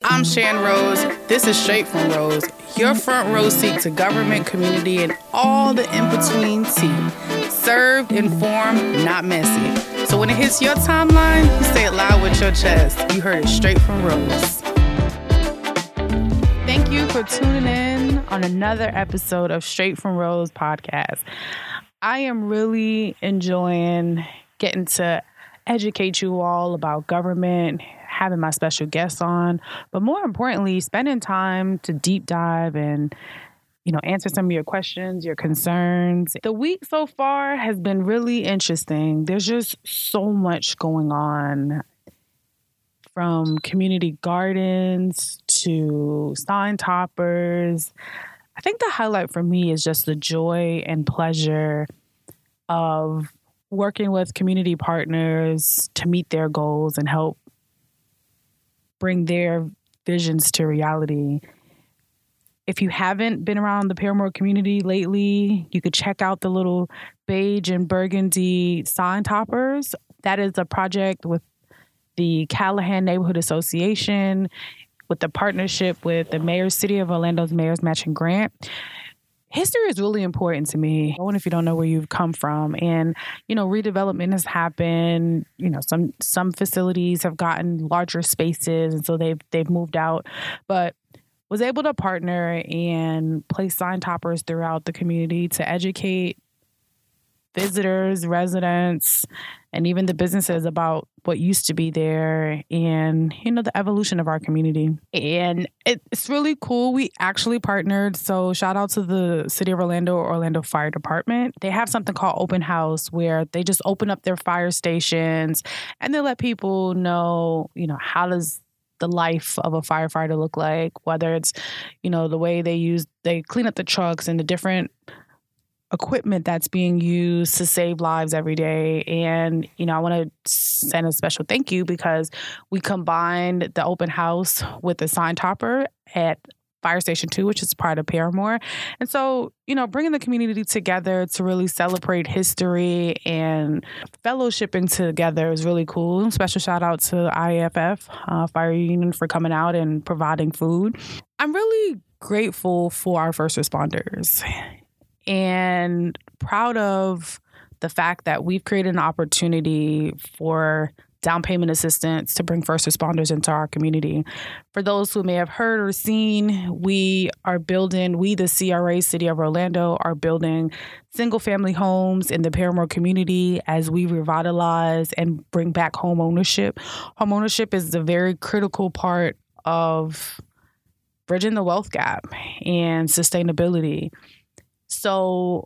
I'm Shan Rose. This is Straight from Rose, your front row seat to government, community, and all the in-between tea. Served, informed, not messy. So when it hits your timeline, you say it loud with your chest. You heard it straight from Rose. Thank you for tuning in on another episode of Straight from Rose podcast. I am really enjoying getting to educate you all about government, having my special guests on, but more importantly, spending time to deep dive and, answer some of your questions, your concerns. The week so far has been really interesting. There's just so much going on, from community gardens to sign toppers. I think the highlight for me is just the joy and pleasure of working with community partners to meet their goals and help bring their visions to reality. If you haven't been around the Paramore community lately, you could check out the little beige and burgundy sign toppers. That is a project with the Callahan Neighborhood Association with the partnership with the City of Orlando's Mayor's Matching Grant. History is really important to me, even if you don't know where you've come from. And, redevelopment has happened. Some facilities have gotten larger spaces, and so they've moved out. But was able to partner and place sign toppers throughout the community to educate visitors, residents, and even the businesses about what used to be there and, the evolution of our community. And it's really cool. We actually partnered. So shout out to the City of Orlando Fire Department. They have something called Open House where they just open up their fire stations and they let people know, how does the life of a firefighter look like, whether it's, the way they clean up the trucks and the different equipment that's being used to save lives every day. And, I want to send a special thank you because we combined the open house with the sign topper at Fire Station 2, which is part of Paramore. And so, bringing the community together to really celebrate history and fellowshipping together is really cool. Special shout out to IAFF, Fire Union, for coming out and providing food. I'm really grateful for our first responders and proud of the fact that we've created an opportunity for down payment assistance to bring first responders into our community. For those who may have heard or seen, the CRA City of Orlando, are building single family homes in the Paramore community as we revitalize and bring back home ownership. Home ownership is a very critical part of bridging the wealth gap and sustainability. So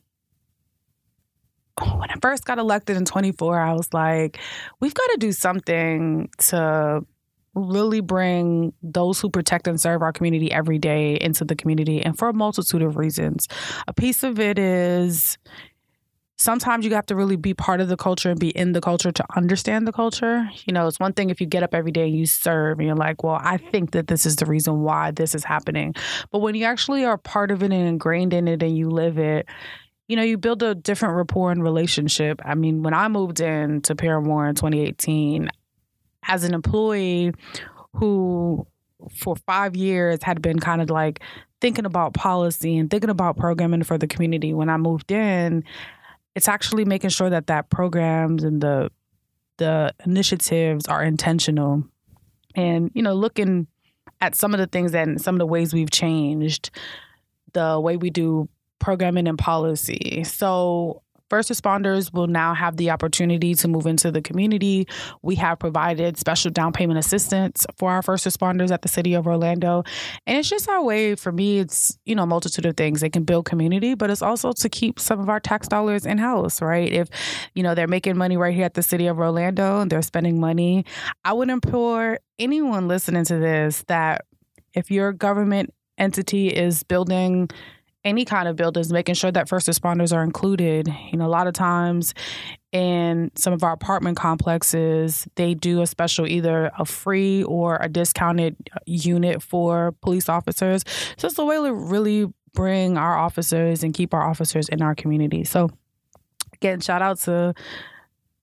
when I first got elected in 2024, I was like, we've got to do something to really bring those who protect and serve our community every day into the community, and for a multitude of reasons. A piece of it is sometimes you have to really be part of the culture and be in the culture to understand the culture. It's one thing if you get up every day and you serve and you're like, well, I think that this is the reason why this is happening. But when you actually are part of it and ingrained in it and you live it, you build a different rapport and relationship. I mean, when I moved into Paramore in 2018, as an employee who for 5 years had been kind of like thinking about policy and thinking about programming for the community, when I moved in, it's actually making sure that programs and the initiatives are intentional. And, looking at some of the things and some of the ways we've changed the way we do programming and policy. So first responders will now have the opportunity to move into the community. We have provided special down payment assistance for our first responders at the City of Orlando. And it's just our way, for me, it's, a multitude of things. They can build community, but it's also to keep some of our tax dollars in-house, right? If, they're making money right here at the City of Orlando and they're spending money, I would implore anyone listening to this that if your government entity is building any kind of buildings, making sure that first responders are included. A lot of times in some of our apartment complexes, they do a special, either a free or a discounted unit for police officers. So it's a way to really bring our officers and keep our officers in our community. So again, shout out to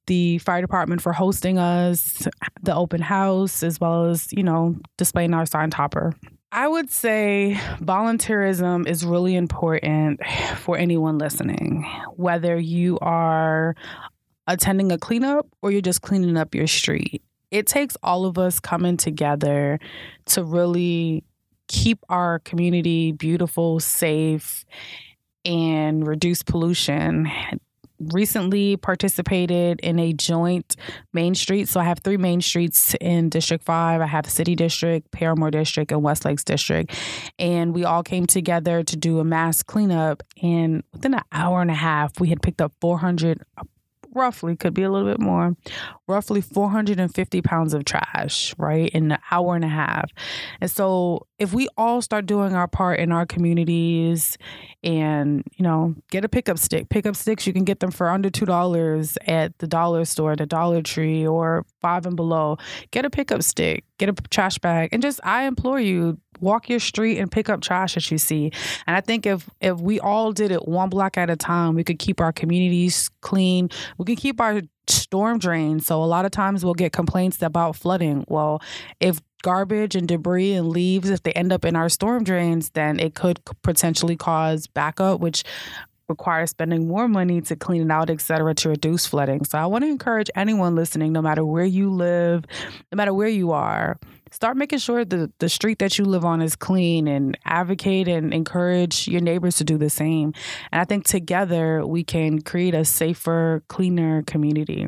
the fire department for hosting us, the open house, as well as, displaying our sign topper. I would say volunteerism is really important for anyone listening, whether you are attending a cleanup or you're just cleaning up your street. It takes all of us coming together to really keep our community beautiful, safe, and reduce pollution. Recently participated in a joint main street. So I have 3 main streets in District 5. I have City District, Paramore District, and West Lakes District. And we all came together to do a mass cleanup. And within an hour and a half, we had picked up 400, roughly, could be a little bit more, roughly 450 pounds of trash, right, in an hour and a half. And so if we all start doing our part in our communities and, get a pickup stick. Pickup sticks, you can get them for under $2 at the dollar store, the Dollar Tree, or $5 and below. Get a pickup stick, get a trash bag, and I implore you, walk your street and pick up trash that you see. And I think if we all did it one block at a time, we could keep our communities clean. We can keep our storm drains. So a lot of times we'll get complaints about flooding. Well, if garbage and debris and leaves, if they end up in our storm drains, then it could potentially cause backup, which requires spending more money to clean it out, et cetera, to reduce flooding. So I want to encourage anyone listening, no matter where you live, no matter where you are, start making sure that the street that you live on is clean, and advocate and encourage your neighbors to do the same. And I think together we can create a safer, cleaner community.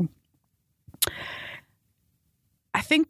I think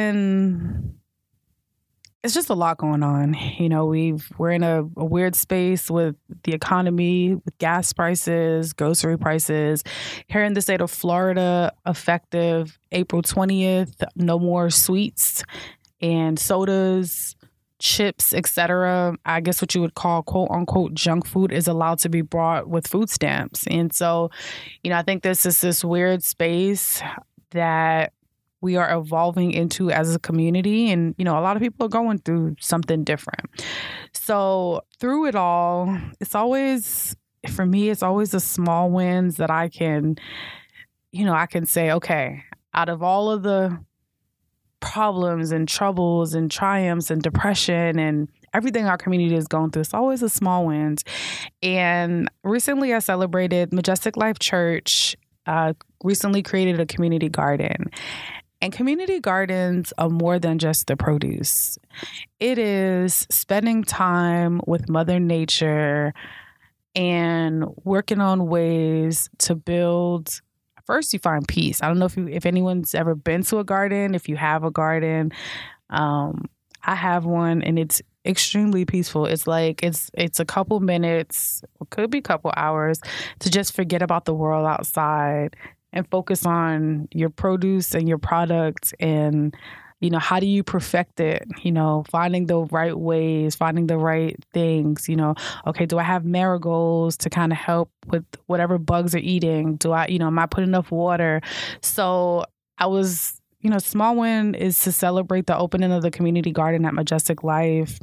it's just a lot going on. We're in a weird space with the economy, with gas prices, grocery prices. Here in the state of Florida, effective April 20th, no more sweets and sodas, chips, etc. I guess what you would call quote unquote junk food is allowed to be brought with food stamps. And so, I think this is this weird space that we are evolving into as a community. And, a lot of people are going through something different. So through it all, for me, it's always the small wins that I can say, okay, out of all of the problems and troubles and triumphs and depression and everything our community is going through, it's always the small wins. And recently I celebrated Majestic Life Church, recently created a community garden. And community gardens are more than just the produce. It is spending time with Mother Nature and working on ways to build. First, you find peace. I don't know if anyone's ever been to a garden. If you have a garden, I have one, and it's extremely peaceful. It's like it's a couple minutes, it could be a couple hours, to just forget about the world outside and focus on your produce and your product and, how do you perfect it? Finding the right ways, finding the right things, okay, do I have marigolds to kind of help with whatever bugs are eating? Do I, am I putting enough water? So I was, small win is to celebrate the opening of the community garden at Majestic Life,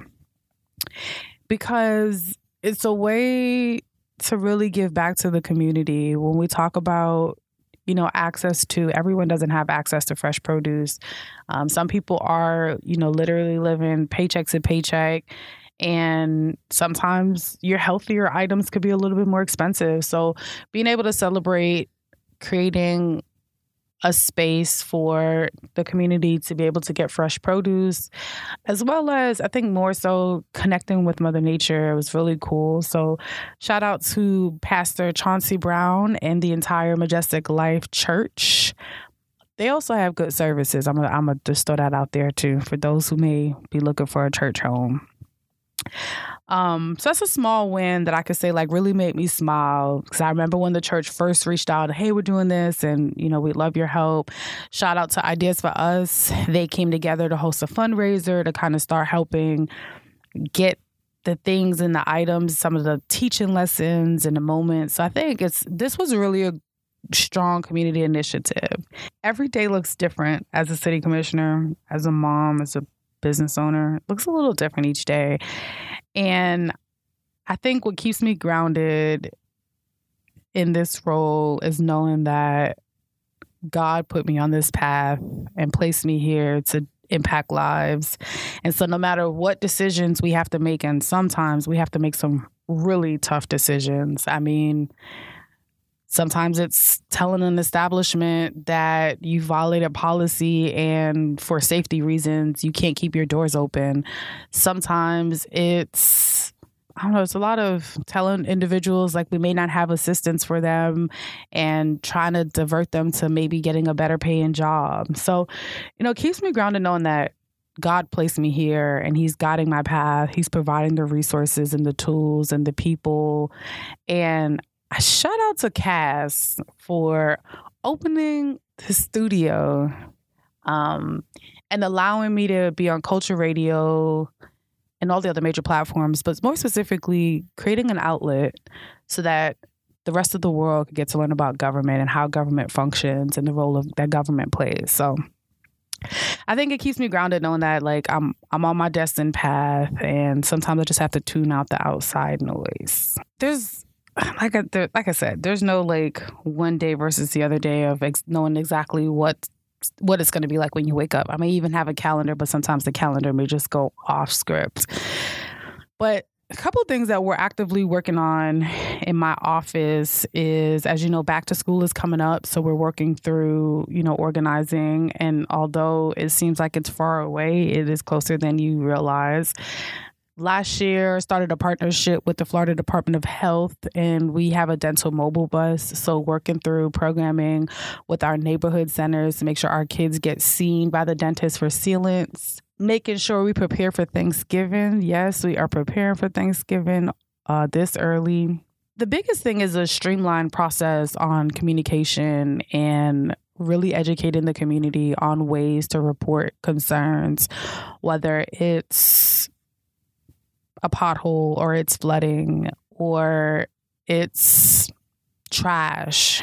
because it's a way to really give back to the community. When we talk about everyone doesn't have access to fresh produce. Some people are, literally living paycheck to paycheck. And sometimes your healthier items could be a little bit more expensive. So being able to celebrate creating a space for the community to be able to get fresh produce, as well as, I think more so, connecting with Mother Nature was really cool. So shout out to Pastor Chauncey Brown and the entire Majestic Life Church. They also have good services. I'm gonna just throw that out there too, for those who may be looking for a church home. So that's a small win that I could say really made me smile, because I remember when the church first reached out, hey, we're doing this and, we'd love your help. Shout out to Ideas for Us. They came together to host a fundraiser to kind of start helping get the things and the items, some of the teaching lessons and the moments. So I think this was really a strong community initiative. Every day looks different as a city commissioner, as a mom, as a business owner. It looks a little different each day. And I think what keeps me grounded in this role is knowing that God put me on this path and placed me here to impact lives. And so no matter what decisions we have to make, and sometimes we have to make some really tough decisions. I mean, sometimes it's telling an establishment that you violated policy and for safety reasons, you can't keep your doors open. Sometimes it's a lot of telling individuals like we may not have assistance for them and trying to divert them to maybe getting a better paying job. So, it keeps me grounded knowing that God placed me here and he's guiding my path. He's providing the resources and the tools and the people. And I shout out to Cass for opening the studio and allowing me to be on Culture Radio and all the other major platforms, but more specifically, creating an outlet so that the rest of the world could get to learn about government and how government functions and the role that government plays. So I think it keeps me grounded knowing that like I'm on my destined path, and sometimes I just have to tune out the outside noise. There's like I said, there's no like one day versus the other day of knowing exactly what it's going to be like when you wake up. I may even have a calendar, but sometimes the calendar may just go off script. But a couple of things that we're actively working on in my office is, as you know, back to school is coming up. So we're working through, organizing. And although it seems like it's far away, it is closer than you realize. Last year, started a partnership with the Florida Department of Health, and we have a dental mobile bus. So working through programming with our neighborhood centers to make sure our kids get seen by the dentist for sealants. Making sure we prepare for Thanksgiving. Yes, we are preparing for Thanksgiving this early. The biggest thing is a streamlined process on communication and really educating the community on ways to report concerns, whether it's a pothole or it's flooding or it's trash.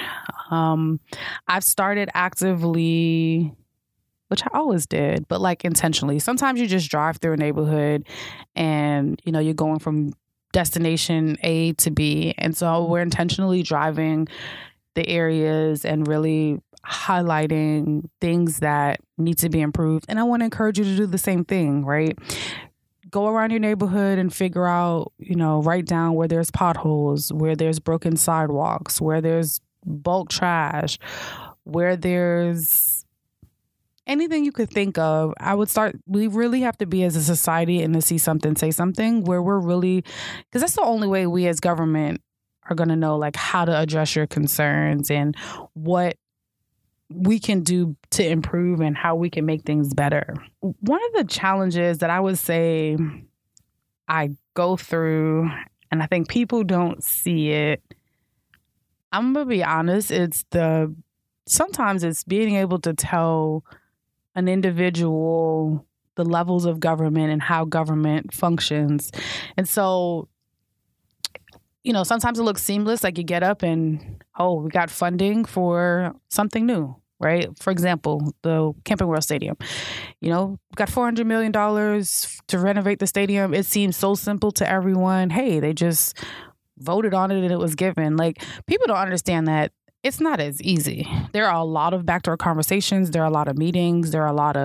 I've started actively, which I always did, but like intentionally. Sometimes you just drive through a neighborhood and, you're going from destination A to B. And so we're intentionally driving the areas and really highlighting things that need to be improved. And I want to encourage you to do the same thing, right? Go around your neighborhood and figure out, write down where there's potholes, where there's broken sidewalks, where there's bulk trash, where there's anything you could think of. We really have to be as a society and to see something, say something where we're really, because that's the only way we as government are going to know like how to address your concerns and what we can do to improve and how we can make things better. One of the challenges that I would say I go through, and I think people don't see it, I'm going to be honest, sometimes it's being able to tell an individual the levels of government and how government functions. And so, sometimes it looks seamless, like you get up and, we got funding for something new. Right. For example, the Camping World Stadium, we got $400 million to renovate the stadium. It seems so simple to everyone. Hey, they just voted on it and it was given. Like, people don't understand that it's not as easy. There are a lot of backdoor conversations. There are a lot of meetings. There are a lot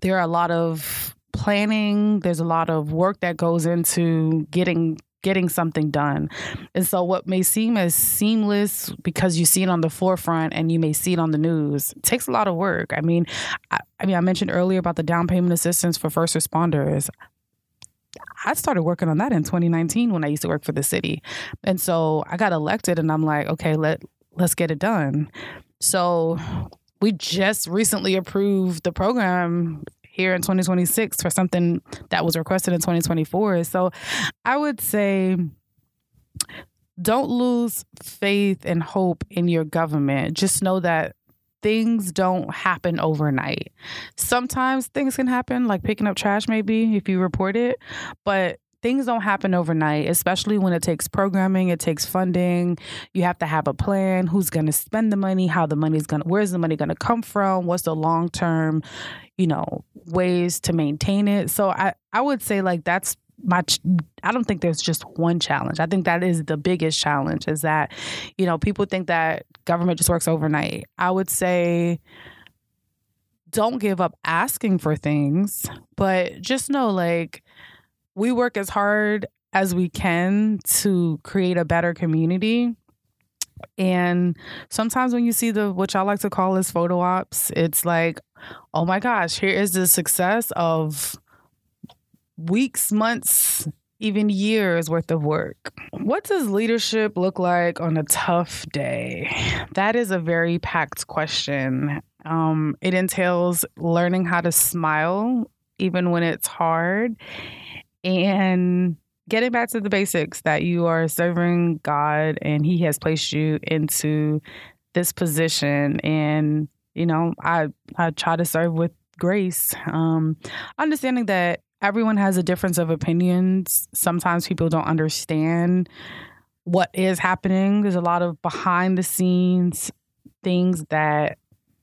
of planning. There's a lot of work that goes into getting something done. And so what may seem as seamless because you see it on the forefront and you may see it on the news, it takes a lot of work. I mentioned earlier about the down payment assistance for first responders. I started working on that in 2019 when I used to work for the city. And so I got elected and I'm like, okay, let's get it done. So we just recently approved the program here in 2026 for something that was requested in 2024. So I would say don't lose faith and hope in your government. Just know that things don't happen overnight. Sometimes things can happen, like picking up trash maybe if you report it, but things don't happen overnight, especially when it takes programming, it takes funding. You have to have a plan. Who's going to spend the money? Where's the money going to come from? What's the long-term, ways to maintain it? So I would say like that's I don't think there's just one challenge. I think that is the biggest challenge, is that, people think that government just works overnight. I would say don't give up asking for things, but just know, we work as hard as we can to create a better community. And sometimes when you see what y'all like to call as photo ops, it's like, oh my gosh, here is the success of weeks, months, even years worth of work. What does leadership look like on a tough day? That is a very packed question. It entails learning how to smile even when it's hard, and getting back to the basics, that you are serving God and He has placed you into this position. And, I try to serve with grace, understanding that everyone has a difference of opinions. Sometimes people don't understand what is happening. There's a lot of behind the scenes things that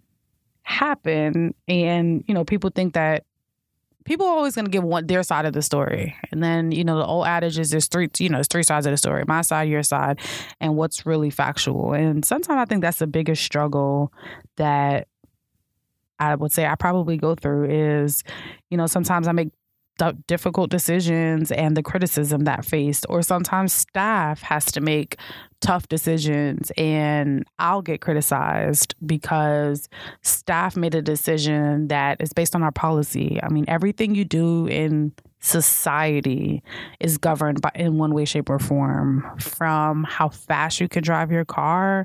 happen. And, people think that people are always going to give their side of the story. And then, the old adage is there's three sides of the story: my side, your side, and what's really factual. And sometimes I think that's the biggest struggle that I would say I probably go through is, sometimes I make difficult decisions and the criticism that faced, or sometimes staff has to make tough decisions and I'll get criticized because staff made a decision that is based on our policy. I mean, everything you do in society is governed in one way, shape, or form, from how fast you can drive your car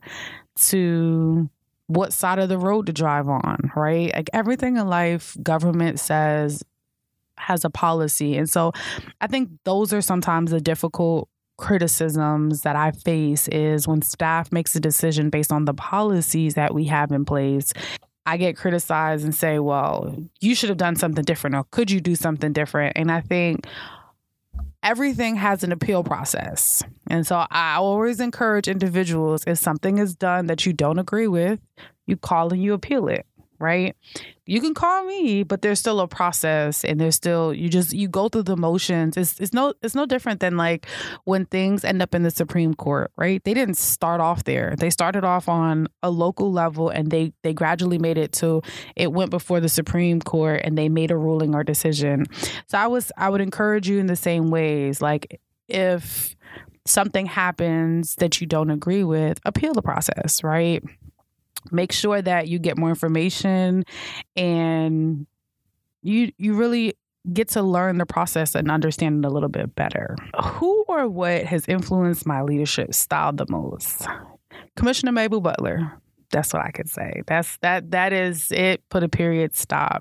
to what side of the road to drive on, right? Like everything in life, government says has a policy. And so I think those are sometimes the difficult criticisms that I face, is when staff makes a decision based on the policies that we have in place. I get criticized and say, well, you should have done something different, or could you do something different? And I think everything has an appeal process. And so I always encourage individuals, if something is done that you don't agree with, you call and you appeal it, right? You can call me, but there's still a process, and there's still, you go through the motions. It's no different than like when things end up in the Supreme Court, right? They didn't start off there. They started off on a local level, and they gradually made it to, it went before the Supreme Court, and they made a ruling or decision. So I would encourage you in the same ways. Like, if something happens that you don't agree with, appeal the process, right? Make sure that you get more information, and you really get to learn the process and understand it a little bit better. Who or what has influenced my leadership style the most? Commissioner Mabel Butler. That's what I could say. That is it. Put a period, stop.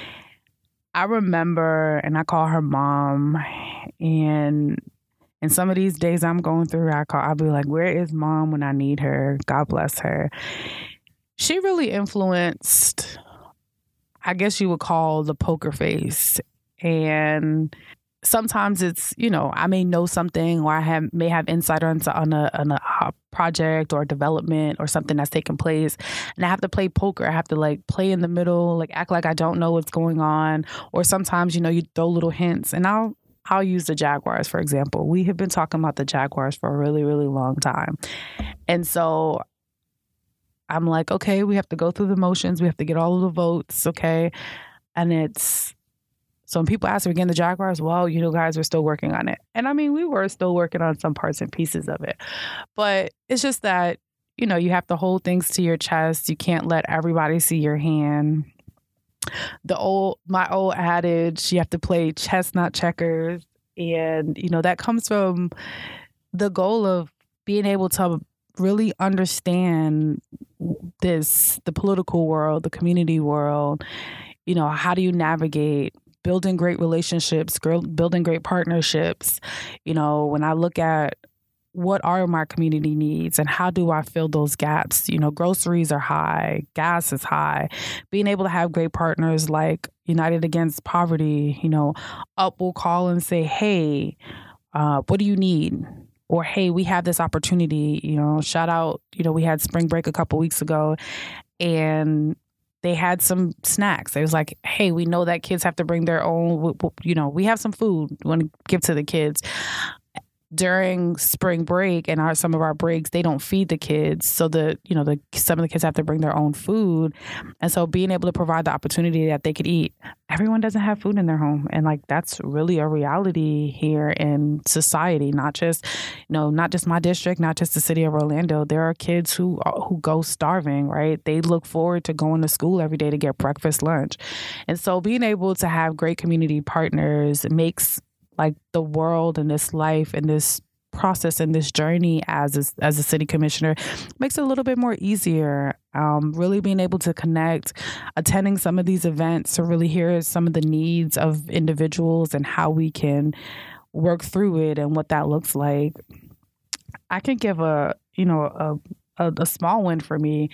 I remember, and I call her mom, and in some of these days I'm going through, I'll be like, where is mom when I need her? God bless her. She really influenced, I guess you would call, the poker face. And sometimes it's, I may know something, or I may have insight on a project or development or something that's taking place, and I have to play poker. I have to play in the middle, act like I don't know what's going on. Or sometimes, you throw little hints, and I'll use the Jaguars, for example. We have been talking about the Jaguars for a really, really long time. And so I'm like, okay, we have to go through the motions. We have to get all of the votes, okay? And so when people ask, are we getting the Jaguars? Well, guys, we're still working on it. And I mean, we were still working on some parts and pieces of it. But it's just that, you have to hold things to your chest. You can't let everybody see your hand. My old adage, you have to play chess, not checkers. And, that comes from the goal of being able to really understand the political world, the community world. How do you navigate building great relationships, building great partnerships? When I look at what are my community needs and how do I fill those gaps? Groceries are high, gas is high. Being able to have great partners like United Against Poverty, UP will call and say, hey, what do you need? Or, hey, we have this opportunity, shout out, we had spring break a couple weeks ago, and they had some snacks. It was like, hey, we know that kids have to bring their own, we have some food we want to give to the kids. During spring break and some of our breaks, they don't feed the kids. So some of the kids have to bring their own food. And so being able to provide the opportunity that they could eat, everyone doesn't have food in their home. And like, that's really a reality here in society, not just my district, not just the city of Orlando. There are kids who go starving, right? They look forward to going to school every day to get breakfast, lunch. And so being able to have great community partners makes like the world and this life and this process and this journey as a city commissioner makes it a little bit more easier. Really being able to connect, attending some of these events to really hear some of the needs of individuals and how we can work through it and what that looks like. I can give a small win for me.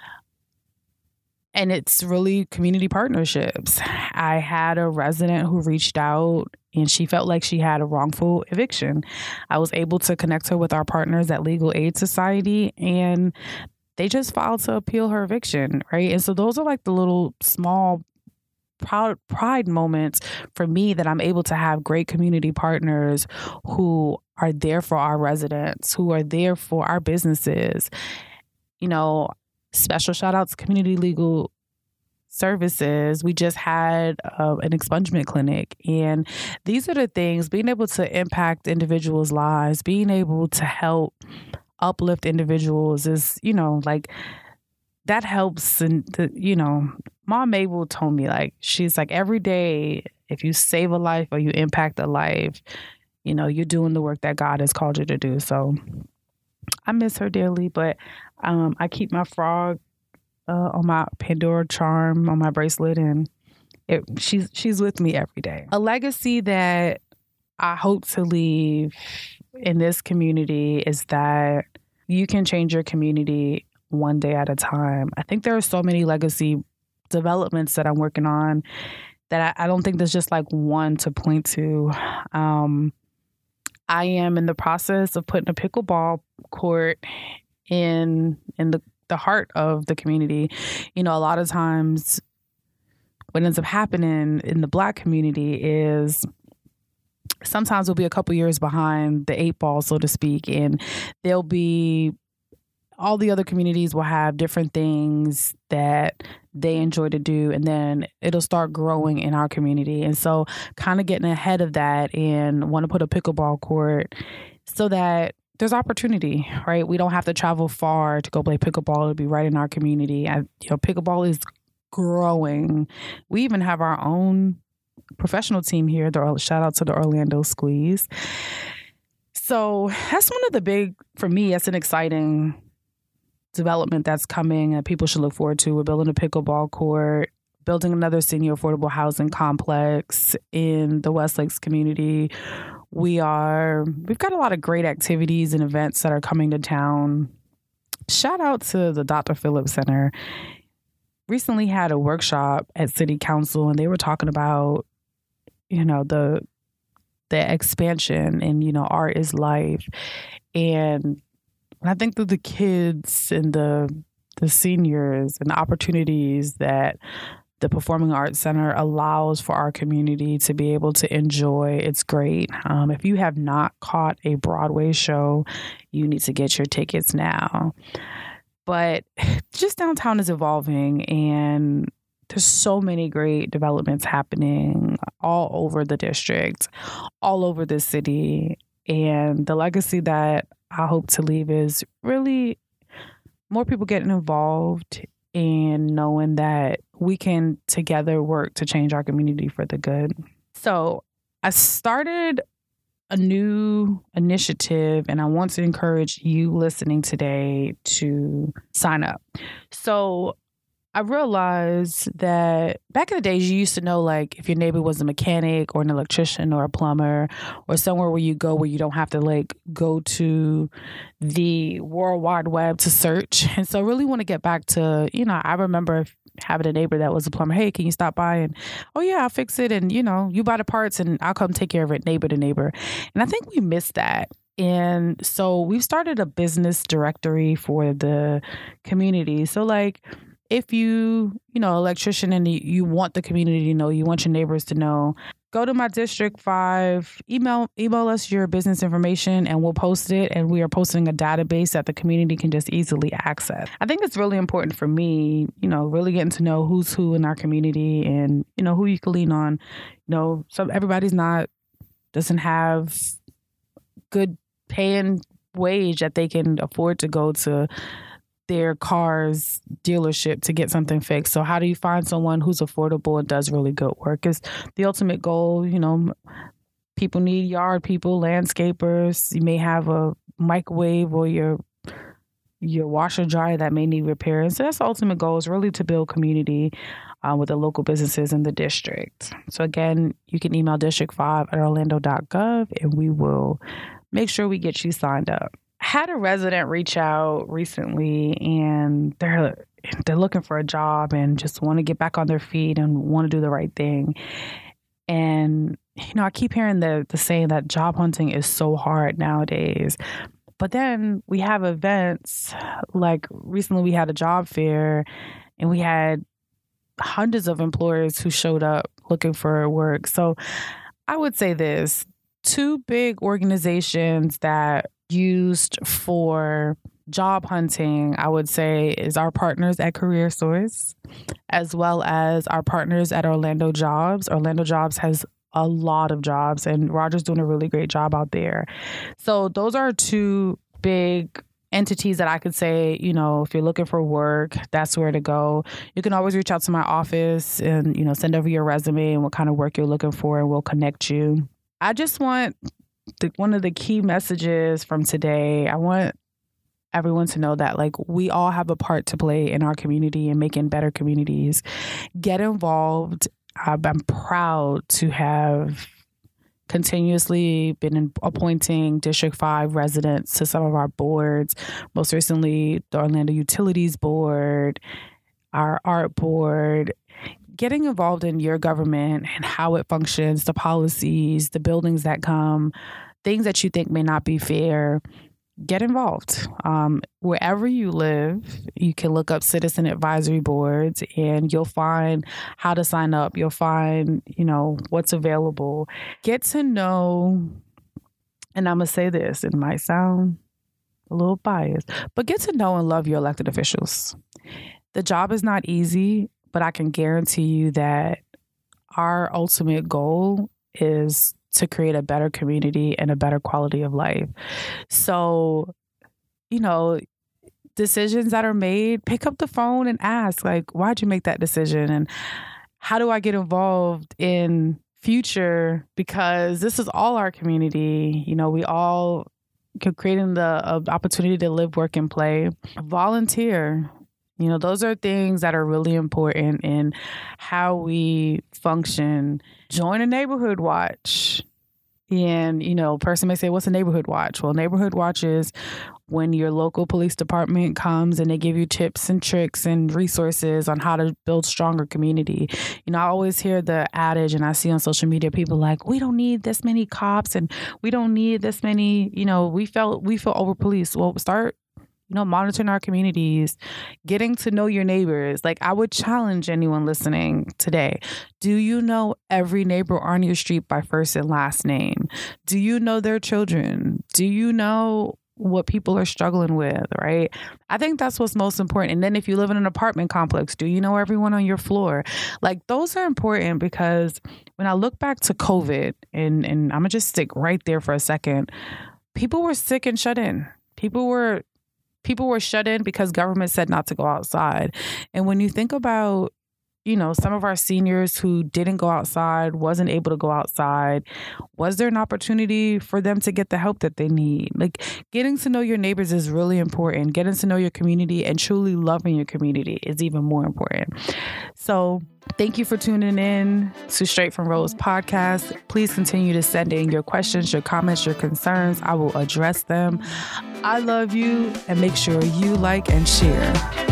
And it's really community partnerships. I had a resident who reached out and she felt like she had a wrongful eviction. I was able to connect her with our partners at Legal Aid Society, and they just filed to appeal her eviction, right? And so those are like the little small pride moments for me that I'm able to have great community partners who are there for our residents, who are there for our businesses. Special shout out to Community Legal Services. We just had an expungement clinic. And these are the things, being able to impact individuals' lives, being able to help uplift individuals is, that helps. And, Mom Mabel told me, she's like, every day, if you save a life or you impact a life, you're doing the work that God has called you to do. So I miss her dearly, but I keep my frog on my Pandora charm on my bracelet, and she's with me every day. A legacy that I hope to leave in this community is that you can change your community one day at a time. I think there are so many legacy developments that I'm working on that I don't think there's just like one to point to. I am in the process of putting a pickleball court in the heart of the community. A lot of times what ends up happening in the Black community is sometimes we'll be a couple years behind the 8 ball, so to speak, and there'll be all the other communities will have different things that they enjoy to do, and then it'll start growing in our community. And so kind of getting ahead of that and want to put a pickleball court so that there's opportunity, right? We don't have to travel far to go play pickleball. It'll be right in our community. Pickleball is growing. We even have our own professional team here. Shout out to the Orlando Squeeze. So that's one of the big, for me, that's an exciting development that's coming and people should look forward to. We're building a pickleball court, building another senior affordable housing complex in the West Lakes community. We've got a lot of great activities and events that are coming to town. Shout out to the Dr. Phillips Center. Recently had a workshop at City Council, and they were talking about, the expansion and, art is life. And I think that the kids and the seniors and the opportunities that the Performing Arts Center allows for our community to be able to enjoy, it's great. If you have not caught a Broadway show, you need to get your tickets now. But just downtown is evolving, and there's so many great developments happening all over the district, all over the city. And the legacy that I hope to leave is really more people getting involved and knowing that we can together work to change our community for the good. So I started a new initiative, and I want to encourage you listening today to sign up. So I realized that back in the days, you used to know, if your neighbor was a mechanic or an electrician or a plumber or somewhere where you go where you don't have to go to the World Wide Web to search. And so I really want to get back to, I remember having a neighbor that was a plumber. Hey, can you stop by? And, oh yeah, I'll fix it. And, you buy the parts and I'll come take care of it, neighbor to neighbor. And I think we missed that. And so we've started a business directory for the community. So if electrician and you want the community to know, you want your neighbors to know, go to my District 5, email us your business information and we'll post it. And we are posting a database that the community can just easily access. I think it's really important for me, really getting to know who's who in our community and, who you can lean on. Everybody's doesn't have good paying wage that they can afford to go to their car's dealership to get something fixed. So how do you find someone who's affordable and does really good work is the ultimate goal. People need yard people, landscapers. You may have a microwave or your washer dryer that may need repairs. So that's the ultimate goal, is really to build community with the local businesses in the district. So again, you can email district5@orlando.gov and we will make sure we get you signed up. Had a resident reach out recently and they're looking for a job and just want to get back on their feet and want to do the right thing. And, I keep hearing the saying that job hunting is so hard nowadays. But then we have events like recently we had a job fair and we had hundreds of employers who showed up looking for work. So I would say this, 2 big organizations that used for job hunting, I would say, is our partners at Career Source, as well as our partners at Orlando Jobs. Orlando Jobs has a lot of jobs and Roger's doing a really great job out there. So those are 2 big entities that I could say, if you're looking for work, that's where to go. You can always reach out to my office and, send over your resume and what kind of work you're looking for and we'll connect you. I just want one of the key messages from today, I want everyone to know that we all have a part to play in our community and making better communities. Get involved. I'm proud to have continuously been appointing District 5 residents to some of our boards, most recently the Orlando Utilities Board, our Art Board. Getting involved in your government and how it functions, the policies, the buildings that come, things that you think may not be fair, get involved. Wherever you live, you can look up citizen advisory boards and you'll find how to sign up. You'll find, what's available. Get to know, and I'm going to say this, it might sound a little biased, but get to know and love your elected officials. The job is not easy, but I can guarantee you that our ultimate goal is to create a better community and a better quality of life. So, decisions that are made, pick up the phone and ask, why'd you make that decision? And how do I get involved in future? Because this is all our community. We all creating the opportunity to live, work, and play. Volunteer. Those are things that are really important in how we function. Join a neighborhood watch. And, person may say, what's a neighborhood watch? Well, neighborhood watch is when your local police department comes and they give you tips and tricks and resources on how to build stronger community. I always hear the adage and I see on social media, people we don't need this many cops and we don't need this many, we feel over policed. Well, start monitoring our communities, getting to know your neighbors. I would challenge anyone listening today. Do you know every neighbor on your street by first and last name? Do you know their children? Do you know what people are struggling with, right? I think that's what's most important. And then if you live in an apartment complex, do you know everyone on your floor? Those are important because when I look back to COVID, and I'm going to just stick right there for a second, people were sick and shut in. People were shut in because government said not to go outside. And when you think about, some of our seniors who didn't go outside, wasn't able to go outside, was there an opportunity for them to get the help that they need? Getting to know your neighbors is really important. Getting to know your community and truly loving your community is even more important. So thank you for tuning in to Straight from Rose podcast. Please continue to send in your questions, your comments, your concerns. I will address them. I love you, and make sure you like and share.